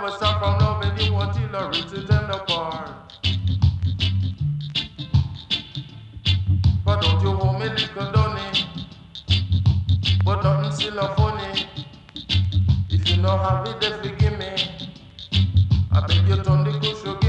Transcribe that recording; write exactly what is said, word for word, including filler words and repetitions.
never stop from loving you until I reach the tender part. But don't you hold me little dunny, but nothing still a funny. If you know how it, then forgive me. I beg you turn the cushion.